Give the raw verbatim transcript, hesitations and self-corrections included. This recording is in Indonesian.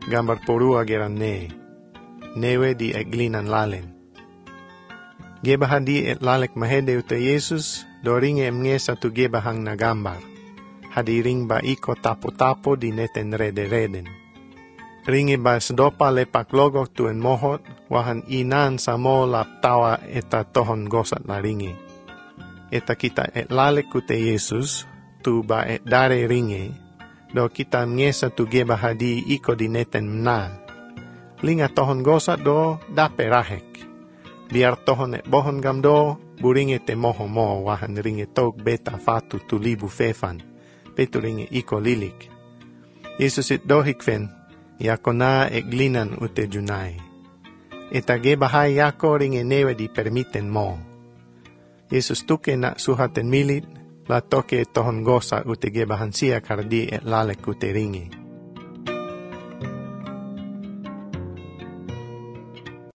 gambar porua geran ne. Newe di eglinan lalen. Gebah di et lalek mahede ute Yesus, do ringe mngesa tu gebahang na gambar. Hadi ring ba iko tapo-tapo di neten rede-reden. Ringe ba sdopa lepak logok tuen mohot, wahan inan samo lap tawa eta tohon gosat la ringe. Eta kita et lalek ute Yesus, tu ba et dare ringe, do kita mngesa tu gebah di iko di neten mna. Linga tohon gosat do dape rahek. Biar tohon et bohon gamdo, buringe te moho mo, wahan ringe tok beta fatu tu libu fefan, petu ringe iko lilik. Yesus it dohik fen, yako na eglinan ute junai. Eta gebahai yako ringe newe di permiten mo. Yesus tuke na suhaten milit, la toke tohon gosa ute gebahan siya kardi et lalek ute ringe.